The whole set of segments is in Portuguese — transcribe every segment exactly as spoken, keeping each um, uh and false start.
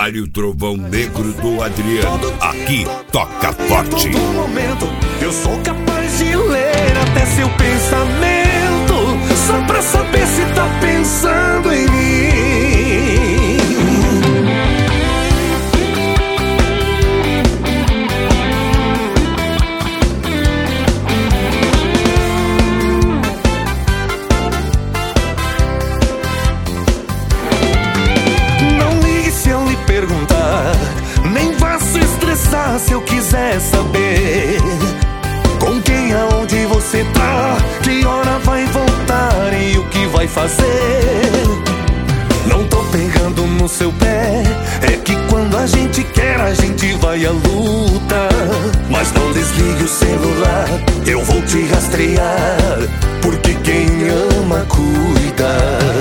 Mário Trovão Negro do Adriano. Aqui toca forte. Todo momento eu sou capaz de ler até seu pensamento, só pra saber se tá pensando em mim. Não ligue se eu lhe perguntar, nem vá se estressar se eu quiser saber com quem, aonde você tá, que hora vai voltar e o que vai fazer. Não tô pegando no seu pé, é que quando a gente quer a gente vai à luta. Mas não desligue o celular, eu vou te rastrear, porque quem ama cuida.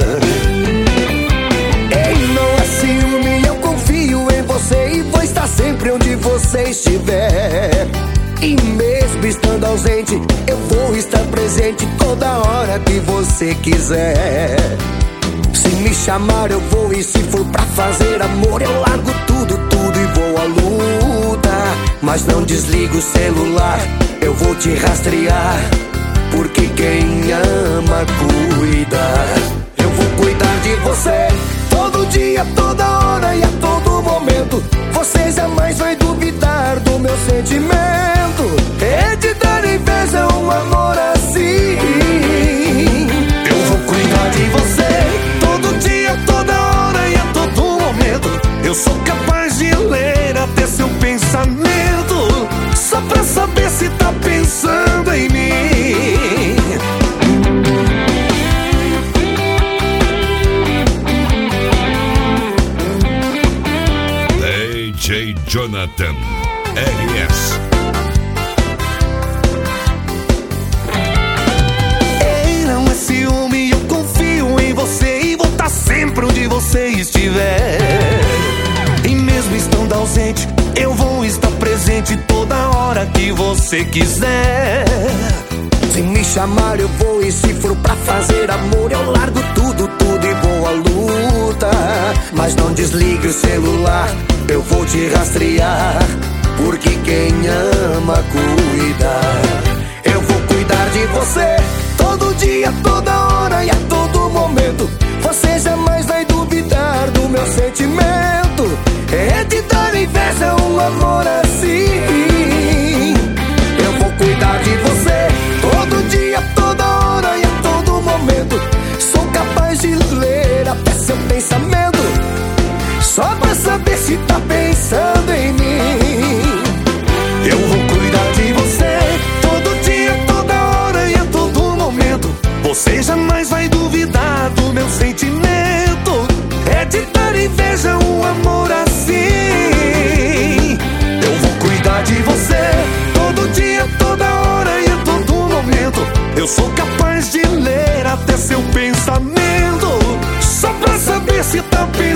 Ei, não é ciúme, eu confio em você e vou estar sempre onde você estiver. E mesmo estando ausente, eu vou estar presente toda hora que você quiser. Se me chamar eu vou, e se for pra fazer amor eu largo tudo, tudo e vou à luta. Mas não desligo o celular, eu vou te rastrear, porque quem ama cuida. Eu vou cuidar de você todo dia, toda hora e a todo momento. Você jamais vai duvidar do meu sentimento. É de dar inveja um amor assim. Eu vou cuidar de você todo dia, toda hora e a todo momento. Eu sou capaz de ler até seu pensamento, só pra saber se tá pensando em mim. D J Jonathan R S. Ei, não é ciúme, eu confio em você e vou estar sempre onde você estiver. E mesmo estando ausente, eu vou estar presente toda hora que você quiser. Se me chamar eu vou, e se for pra fazer amor eu largo tudo, tudo e vou à luta. Mas não desligue o celular, eu vou te rastrear, porque quem ama cuida. Eu vou cuidar de você todo dia, toda hora e a todo momento. Você jamais vai duvidar do meu sentimento. É de dar inveja um amor assim. Eu vou cuidar de você todo dia, toda hora e a todo momento. Sou capaz de ler até seu pensamento, só pra saber se tá pensando em mim. Eu vou cuidar de você todo dia, toda hora e a todo momento. Você jamais vai duvidar do meu sentimento. É de dar inveja um amor assim. Eu vou cuidar de você todo dia, toda hora e a todo momento. Eu sou capaz de ler até seu pensamento, só pra saber se tá pensando